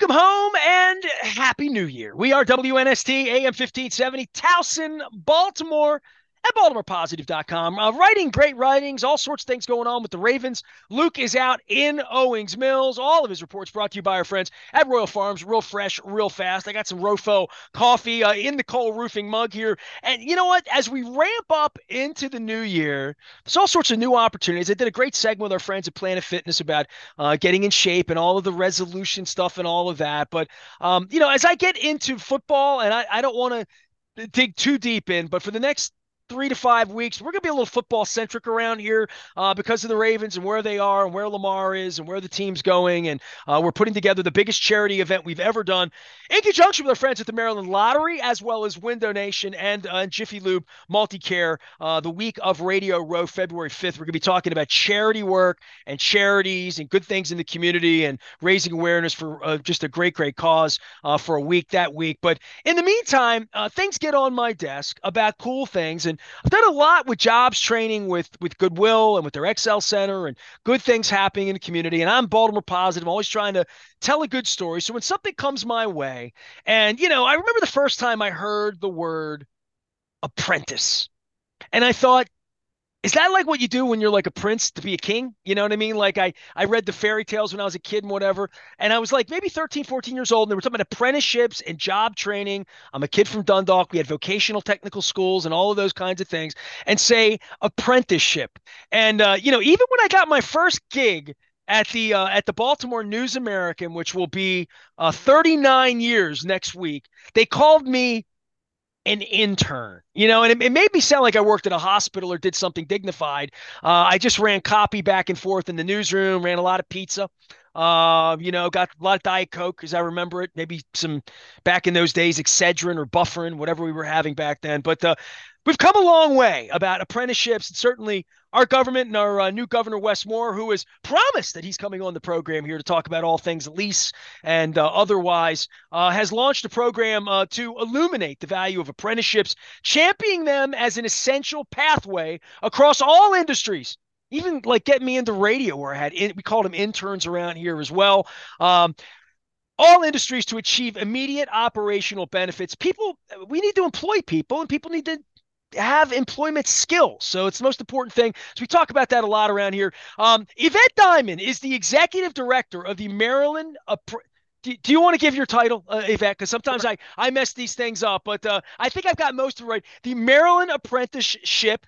Welcome home and Happy New Year. We are WNST AM 1570, Towson, Baltimore, at BaltimorePositive.com. Writing great writings, all sorts of things going on with the Ravens. Luke is out in Owings Mills. All of his reports brought to you by our friends at Royal Farms. Real fresh, real fast. I got some Rofo coffee in the Cole Roofing mug here. And you know what? As we ramp up into the new year, there's all sorts of new opportunities. I did a great segment with our friends at Planet Fitness about getting in shape and all of the resolution stuff and all of that. But, as I get into football, and I don't want to dig too deep in, but for the next 3 to 5 weeks, we're going to be a little football centric around here because of the Ravens and where they are and where Lamar is and where the team's going. And we're putting together the biggest charity event we've ever done in conjunction with our friends at the Maryland Lottery, as well as Window Nation and Jiffy Lube Multicare. The week of Radio Row, February 5th, we're going to be talking about charity work and charities and good things in the community and raising awareness for just a great, great cause for a week that week. But in the meantime, things get on my desk about cool things. And I've done a lot with jobs training with Goodwill and with their Excel Center and good things happening in the community. And I'm Baltimore positive. I'm always trying to tell a good story. So when something comes my way, and, I remember the first time I heard the word apprentice, and I thought, is that like what you do when you're like a prince to be a king? You know what I mean? Like I read the fairy tales when I was a kid and whatever. And I was like maybe 13, 14 years old. And they were talking about apprenticeships and job training. I'm a kid from Dundalk. We had vocational technical schools and all of those kinds of things. And say apprenticeship. And, even when I got my first gig at the Baltimore News American, which will be 39 years next week, they called me an intern, and it made me sound like I worked at a hospital or did something dignified. I just ran copy back and forth in the newsroom, ran a lot of pizza, got a lot of Diet Coke as I remember it, maybe some back in those days, Excedrin or Bufferin, whatever we were having back then. But we've come a long way about apprenticeships. And certainly our government and our new governor, Wes Moore, who has promised that he's coming on the program here to talk about all things lease and otherwise, has launched a program to illuminate the value of apprenticeships, championing them as an essential pathway across all industries. Even like getting me into radio, where we called them interns around here as well. All industries to achieve immediate operational benefits. We need to employ people, and people need to have employment skills. So it's the most important thing. So we talk about that a lot around here. Yvette Diamond is the executive director of the Maryland. Do you want to give your title, Yvette? Because sometimes I mess these things up, but I think I've got most of it right. The Maryland Apprenticeship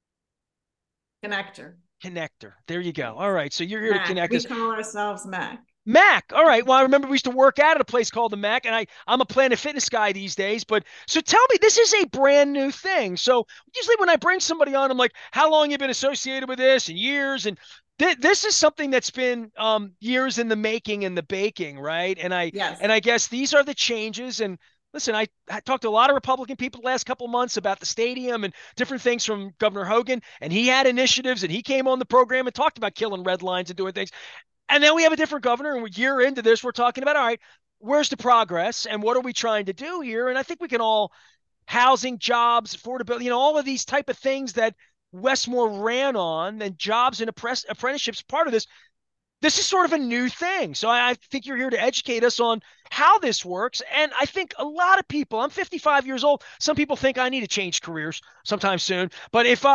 Connector. Connector. There you go. All right. So you're here to Mac. connect We us. call ourselves Mac. Mac. All right. Well, I remember we used to work out at a place called the Mac, and I'm a Planet Fitness guy these days. But so tell me, this is a brand new thing. So usually when I bring somebody on, I'm like, how long you been associated with this and years? And this is something that's been years in the making and the baking, right? And I Yes. and I guess these are the changes. And listen, I talked to a lot of Republican people the last couple of months about the stadium and different things from Governor Hogan, and he had initiatives, and he came on the program and talked about killing red lines and doing things. And then we have a different governor, and a year into this, we're talking about, all right, where's the progress and what are we trying to do here? And I think we can all housing, jobs, affordability, all of these type of things that Westmore ran on, and jobs and apprenticeships part of this. This is sort of a new thing. So I think you're here to educate us on how this works. And I think a lot of people, I'm 55 years old. Some people think I need to change careers sometime soon. But if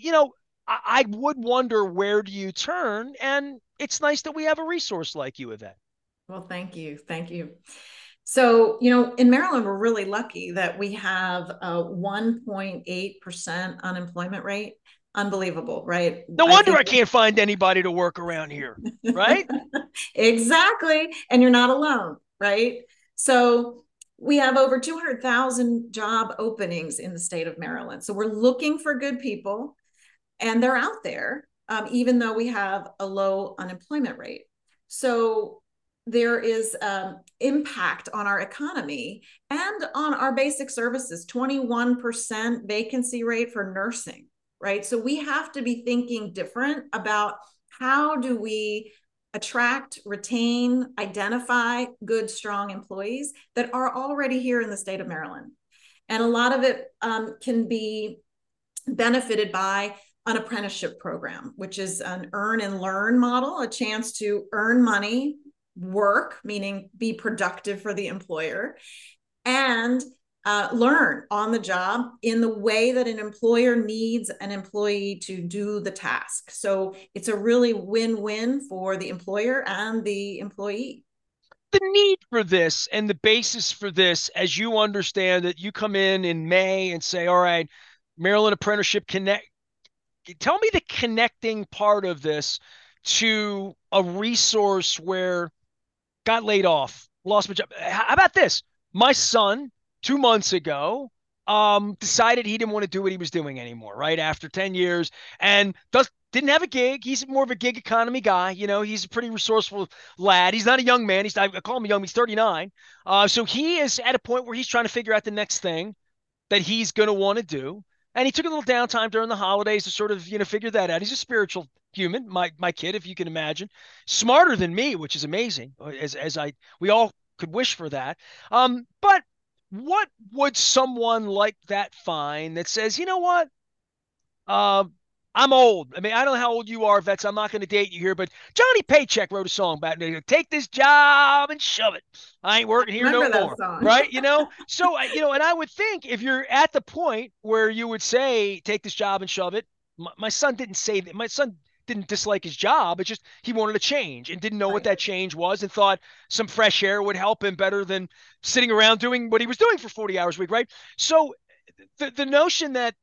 I would wonder, where do you turn? And it's nice that we have a resource like you with that. Well, thank you. Thank you. So, in Maryland, we're really lucky that we have a 1.8% unemployment rate. Unbelievable, right? No I wonder think I can't find anybody to work around here, right? exactly. And you're not alone, right? So we have over 200,000 job openings in the state of Maryland. So we're looking for good people, and they're out there, even though we have a low unemployment rate. So there is impact on our economy and on our basic services. 21% vacancy rate for nursing, right? So we have to be thinking different about how do we attract, retain, identify good, strong employees that are already here in the state of Maryland. And a lot of it can be benefited by an apprenticeship program, which is an earn and learn model, a chance to earn money work, meaning be productive for the employer, and learn on the job in the way that an employer needs an employee to do the task. So it's a really win-win for the employer and the employee. The need for this and the basis for this, as you understand it, you come in May and say, all right, Maryland Apprenticeship Connect. Tell me the connecting part of this to a resource where got laid off, lost my job. How about this? My son, 2 months ago, decided he didn't want to do what he was doing anymore, right? After 10 years, and didn't have a gig. He's more of a gig economy guy. You know, he's a pretty resourceful lad. He's not a young man. I call him young. He's 39. So he is at a point where he's trying to figure out the next thing that he's going to want to do. And he took a little downtime during the holidays to sort of, figure that out. He's a spiritual human, my kid, if you can imagine, smarter than me, which is amazing. We all could wish for that. But what would someone like that find that says, you know what? Uh, I'm old. I mean, I don't know how old you are, vets. I'm not going to date you here, but Johnny Paycheck wrote a song about it. Take this job and shove it. I ain't working here no more. Song. Right? So, and I would think if you're at the point where you would say, take this job and shove it, my son didn't say that. My son didn't dislike his job. It's just he wanted a change and didn't know what that change was and thought some fresh air would help him better than sitting around doing what he was doing for 40 hours a week. Right. So the notion that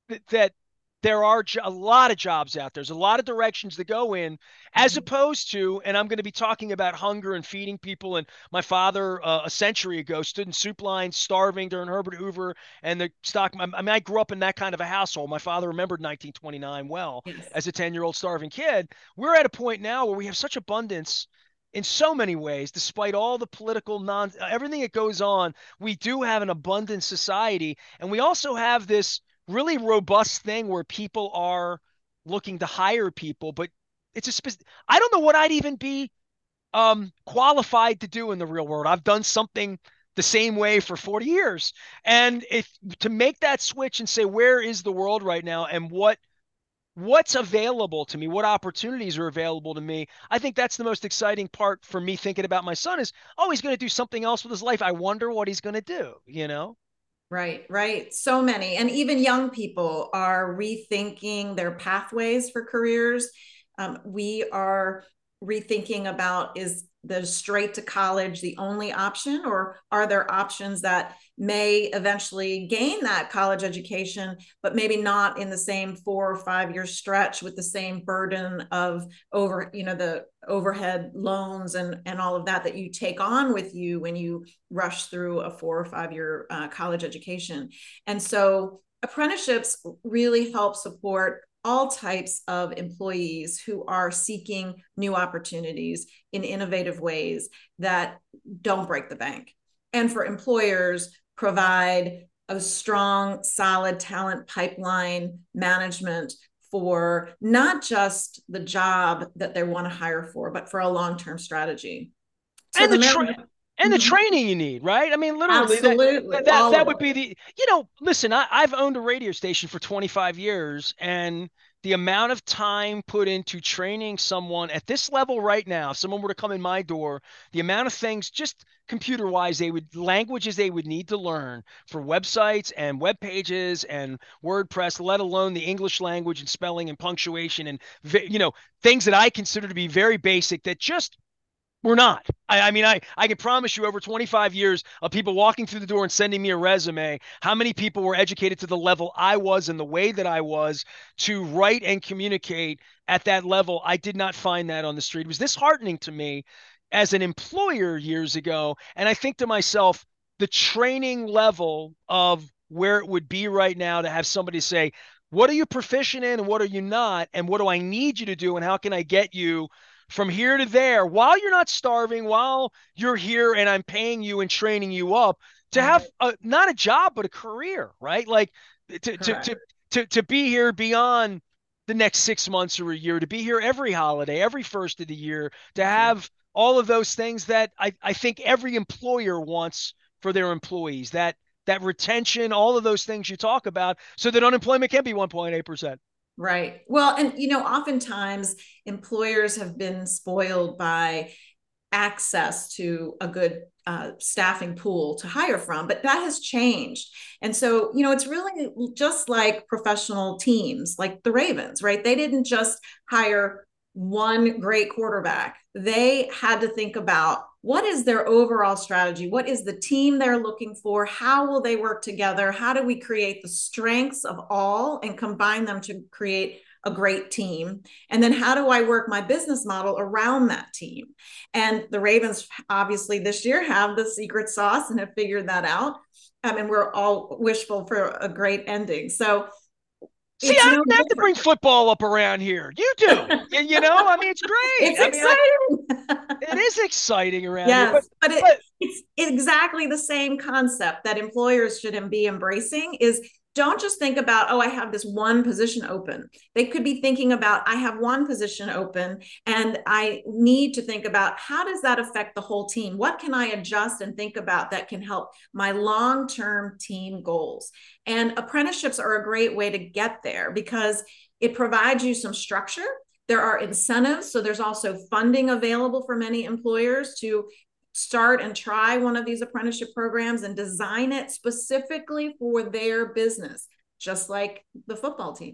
there are a lot of jobs out there. There's a lot of directions to go in, as opposed to, and I'm going to be talking about hunger and feeding people. And my father, a century ago, stood in soup lines, starving during Herbert Hoover and the stock. I mean, I grew up in that kind of a household. My father remembered 1929 well as a 10-year-old starving kid. We're at a point now where we have such abundance in so many ways, despite all the political everything that goes on. We do have an abundant society, and we also have this really robust thing where people are looking to hire people, but I don't know what I'd even be qualified to do in the real world. I've done something the same way for 40 years. And if to make that switch and say, where is the world right now and what's available to me, what opportunities are available to me, I think that's the most exciting part for me thinking about my son is, oh, he's going to do something else with his life. I wonder what he's going to do, Right. So many. And even young people are rethinking their pathways for careers. We are rethinking about, is the straight to college the only option, or are there options that may eventually gain that college education, but maybe not in the same 4 or 5 year stretch with the same burden of the overhead loans and all of that you take on with you when you rush through a 4 or 5 year college education. And so apprenticeships really help support all types of employees who are seeking new opportunities in innovative ways that don't break the bank. And for employers, provide a strong, solid talent pipeline management for not just the job that they want to hire for, but for a long-term strategy. So and the training you need, right? I mean, literally, absolutely. That would be the, listen, I've owned a radio station for 25 years, and the amount of time put into training someone at this level right now, if someone were to come in my door, the amount of things just computer-wise, languages they would need to learn for websites and web pages and WordPress, let alone the English language and spelling and punctuation and, things that I consider to be very basic that just we're not. I mean, I can promise you over 25 years of people walking through the door and sending me a resume, how many people were educated to the level I was and the way that I was to write and communicate at that level. I did not find that on the street. It was disheartening to me as an employer years ago. And I think to myself, the training level of where it would be right now to have somebody say, what are you proficient in and what are you not? And what do I need you to do? And how can I get you from here to there while you're not starving, while you're here and I'm paying you and training you up to have not a job, but a career, right? Like to be here beyond the next 6 months or a year, to be here every holiday, every first of the year, to have all of those things that I think every employer wants for their employees, that retention, all of those things you talk about, so that unemployment can be 1.8%. Right. Well, and oftentimes employers have been spoiled by access to a good staffing pool to hire from, but that has changed. And so, it's really just like professional teams, like the Ravens, right? They didn't just hire one great quarterback. They had to think about what is their overall strategy? What is the team they're looking for? How will they work together? How do we create the strengths of all and combine them to create a great team? And then how do I work my business model around that team? And the Ravens obviously this year have the secret sauce and have figured that out. And we're all wishful for a great ending. So see, I don't have to bring football up around here. You do. I mean, it's great. It's exciting. It is exciting around here. But it's exactly the same concept that employers should be embracing is don't just think about, oh, I have this one position open. They could be thinking about, I have one position open and I need to think about how does that affect the whole team? What can I adjust and think about that can help my long-term team goals? And apprenticeships are a great way to get there because it provides you some structure. There are incentives. So there's also funding available for many employers to start and try one of these apprenticeship programs and design it specifically for their business, just like the football team.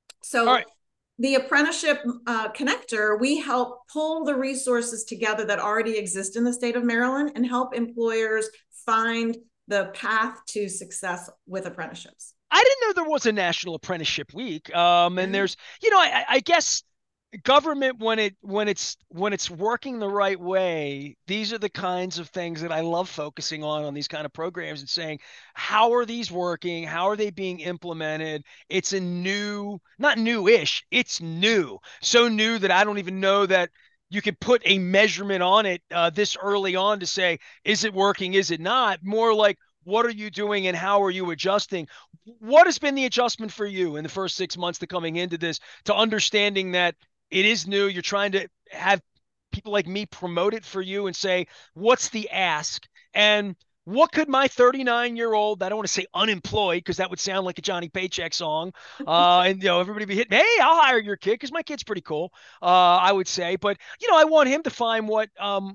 So the apprenticeship connector, we help pull the resources together that already exist in the state of Maryland and help employers find the path to success with apprenticeships. I didn't know there was a National Apprenticeship Week. And there's, I guess government when it's working the right way, these are the kinds of things that I love focusing on these kind of programs and saying, how are these working? How are they being implemented? It's a not new-ish, it's new. So new that I don't even know that you could put a measurement on it this early on to say, is it working? Is it not? More like, what are you doing and how are you adjusting? What has been the adjustment for you in the first 6 months to coming into this, to understanding that it is new? You're trying to have people like me promote it for you and say, what's the ask? And what could my 39-year-old, I don't want to say unemployed because that would sound like a Johnny Paycheck song. And, everybody be hitting, hey, I'll hire your kid because my kid's pretty cool, I would say. But, I want him to find what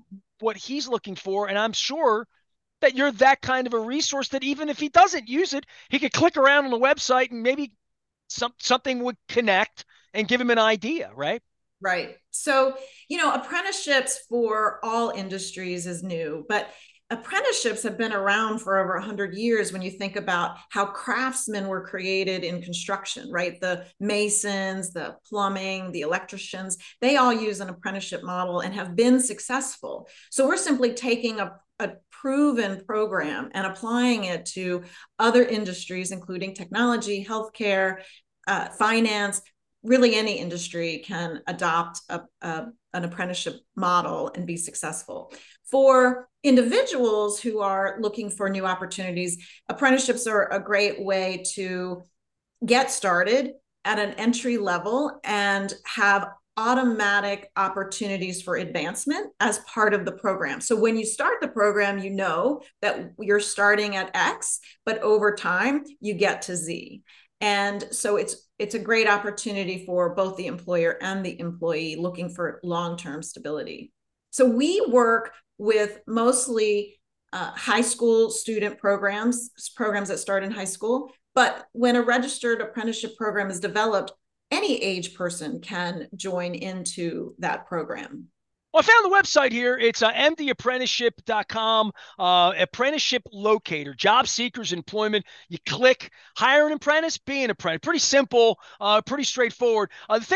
he's looking for. And I'm sure that you're that kind of a resource that even if he doesn't use it, he could click around on the website and maybe something would connect and give him an idea, right? Right. So, apprenticeships for all industries is new, but apprenticeships have been around for over 100 years when you think about how craftsmen were created in construction, right? The masons, the plumbing, the electricians, they all use an apprenticeship model and have been successful. So we're simply taking a proven program and applying it to other industries, including technology, healthcare, finance. Really, any industry can adopt an apprenticeship model and be successful. For individuals who are looking for new opportunities, apprenticeships are a great way to get started at an entry level and have automatic opportunities for advancement as part of the program. So when you start the program, you know that you're starting at X, but over time you get to Z. And so it's a great opportunity for both the employer and the employee looking for long-term stability. So we work with mostly high school student programs that start in high school. But when a registered apprenticeship program is developed, any age person can join into that program. Well, I found the website here. It's mdapprenticeship.com, apprenticeship locator, job seekers, employment. You click, hire an apprentice, be an apprentice. Pretty simple, pretty straightforward.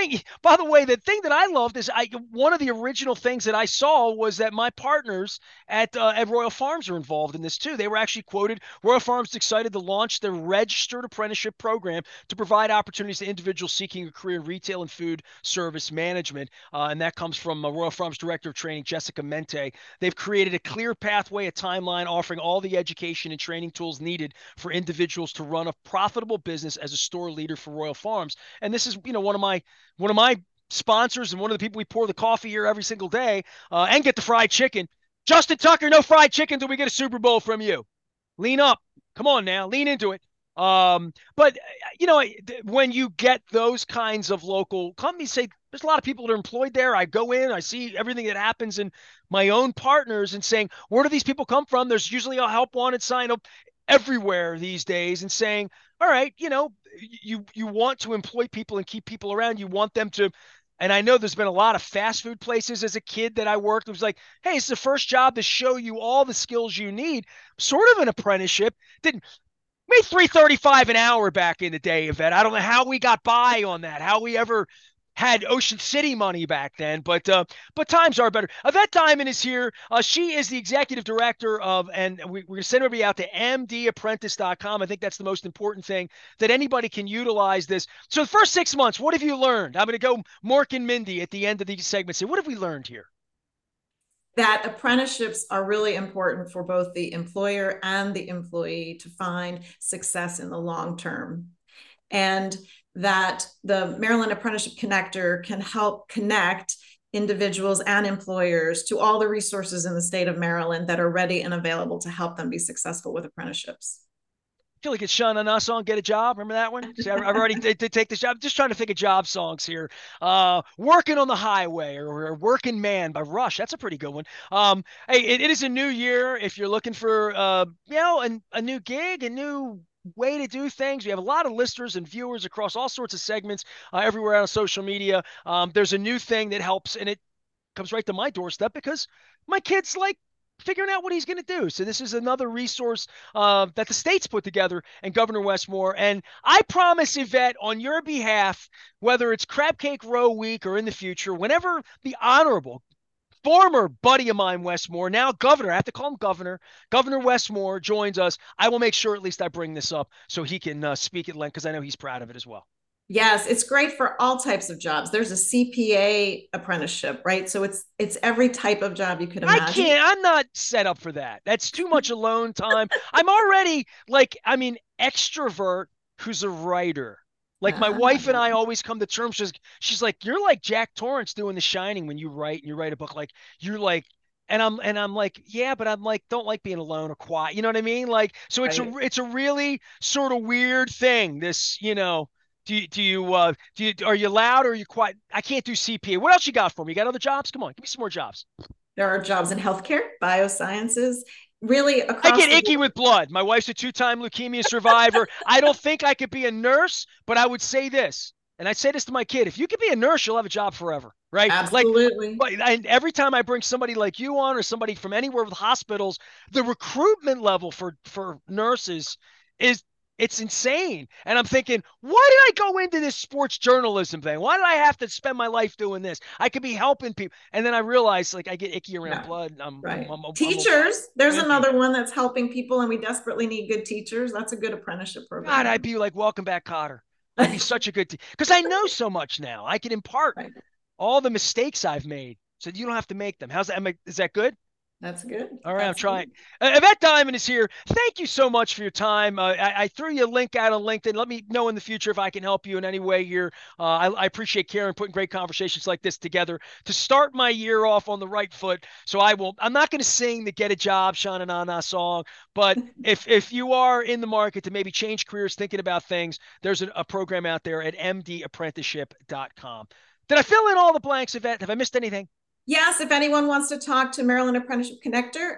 By the way, the thing that I loved is one of the original things that I saw was that my partners at Royal Farms are involved in this too. They were actually quoted. Royal Farms is excited to launch their registered apprenticeship program to provide opportunities to individuals seeking a career in retail and food service management. And that comes from Royal Farms Director of Training, Jessica Mente. They've created a clear pathway, a timeline offering all the education and training tools needed for individuals to run a profitable business as a store leader for Royal Farms. And this is, one of my sponsors and one of the people we pour the coffee here every single day and get the fried chicken. Justin Tucker, no fried chicken until we get a Super Bowl from you. Lean up. Come on now, lean into it. But when you get those kinds of local companies say, there's a lot of people that are employed there. I go in, I see everything that happens in my own partners and saying, where do these people come from? There's usually a help wanted sign up everywhere these days and saying, all right, you want to employ people and keep people around. You want them to, and I know there's been a lot of fast food places as a kid that I worked. It was like, hey, it's the first job to show you all the skills you need, sort of an apprenticeship. Didn't made 335 an hour back in the day, Yvette. I don't know how we got by on that, how we ever had Ocean City money back then, but times are better. Yvette Diamond is here. She is the executive director of, and we're going to send everybody out to mdapprentice.com. I think that's the most important thing, that anybody can utilize this. So the first 6 months, what have you learned? I'm going to go Mork and Mindy at the end of these segments. Say, what have we learned here? That apprenticeships are really important for both the employer and the employee to find success in the long term. And that the Maryland Apprenticeship Connector can help connect individuals and employers to all the resources in the state of Maryland that are ready and available to help them be successful with apprenticeships. Feel like it's Sean and us on Get a Job. Remember that one? See, I've already did take this job. Just trying to think of job songs here. Working on the Highway or Working Man by Rush. That's a pretty good one. Hey, it is a new year. If you're looking for, a new gig, a new way to do things. We have a lot of listeners and viewers across all sorts of segments everywhere on social media. There's a new thing that helps, and it comes right to my doorstep because my kids like figuring out what he's going to do. So this is another resource that the state's put together and Governor Westmore. And I promise, Yvette, on your behalf, whether it's Crab Cake Row week or in the future, whenever the honorable former buddy of mine, Westmore, now governor, I have to call him Governor Westmore joins us, I will make sure at least I bring this up so he can speak at length because I know he's proud of it as well. Yes, it's great for all types of jobs. There's a CPA apprenticeship, right? So it's every type of job you could imagine. I'm not set up for that. That's too much alone time. I'm already extrovert who's a writer. Like my wife and I always come to terms. She's like, you're like Jack Torrance doing The Shining when you write and you write a book. Like you're like, and I'm like, yeah, but I'm like, don't like being alone or quiet. You know what I mean? Like, so it's a really sort of weird thing. This, are you loud or are you quiet? I can't do CPA. What else you got for me? You got other jobs? Come on, give me some more jobs. There are jobs in healthcare, biosciences, really across. I get icky with blood. My wife's a 2-time leukemia survivor. I don't think I could be a nurse, but I would say this, and I say this to my kid: if you could be a nurse, you'll have a job forever, right? Absolutely. And every time I bring somebody like you on, or somebody from anywhere with hospitals, the recruitment level for nurses is it's insane. And I'm thinking, why did I go into this sports journalism thing? Why did I have to spend my life doing this? I could be helping people. And then I realized, like, I get icky around blood. Right. Teachers, there's another one that's helping people, and we desperately need good teachers. That's a good apprenticeship program. God, I'd be like, welcome back, Cotter. I'd be such a good because I know so much now. I can impart all the mistakes I've made, so you don't have to make them. How's that? Is that good? That's good. All right, I'm trying. Yvette Diamond is here. Thank you so much for your time. I threw you a link out on LinkedIn. Let me know in the future if I can help you in any way here. I appreciate Karen putting great conversations like this together to start my year off on the right foot. So I'm not going to sing the Get a Job, Shana Nana song, but if you are in the market to maybe change careers, thinking about things, there's a program out there at mdapprenticeship.com. Did I fill in all the blanks, Yvette? Have I missed anything? Yes, if anyone wants to talk to Maryland Apprenticeship Connector,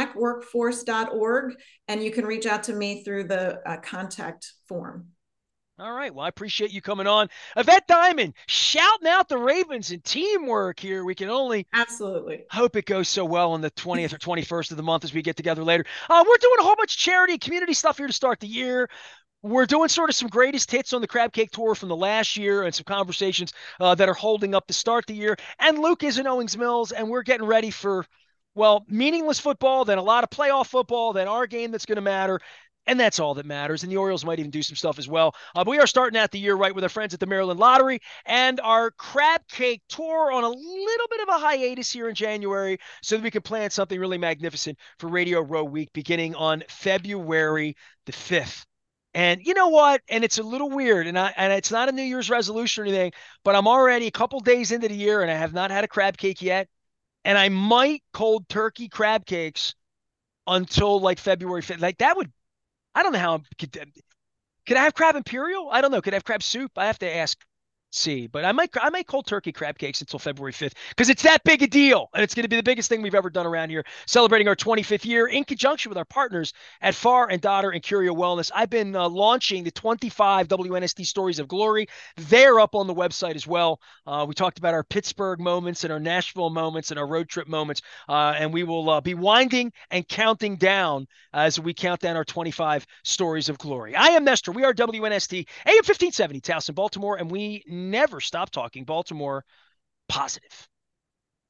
macworkforce.org, and you can reach out to me through the contact form. All right. Well, I appreciate you coming on. Yvette Diamond, shouting out the Ravens and teamwork here. We can only absolutely hope it goes so well on the 20th or 21st of the month as we get together later. We're doing a whole bunch of charity and community stuff here to start the year. We're doing sort of some greatest hits on the Crab Cake Tour from the last year and some conversations that are holding up to start the year. And Luke is in Owings Mills, and we're getting ready for, meaningless football, then a lot of playoff football, then our game that's going to matter. And that's all that matters. And the Orioles might even do some stuff as well. But we are starting out the year right with our friends at the Maryland Lottery and our Crab Cake Tour on a little bit of a hiatus here in January so that we can plan something really magnificent for Radio Row Week beginning on February the 5th. And you know what? And it's a little weird, and it's not a New Year's resolution or anything, but I'm already a couple days into the year, and I have not had a crab cake yet. And I might cold turkey crab cakes until like February 5th. Like that would, I don't know how could I have crab imperial? I don't know. Could I have crab soup? I have to ask see. But I might cold turkey crab cakes until February 5th because it's that big a deal, and it's going to be the biggest thing we've ever done around here, celebrating our 25th year in conjunction with our partners at Far and Dotter and Curio Wellness. I've been launching the 25 WNST Stories of Glory. They're up on the website as well. We talked about our Pittsburgh moments and our Nashville moments and our road trip moments, and we will be winding and counting down as we count down our 25 Stories of Glory. I am Nestor. We are WNST AM 1570 Towson, Baltimore, and we never stop talking Baltimore positive.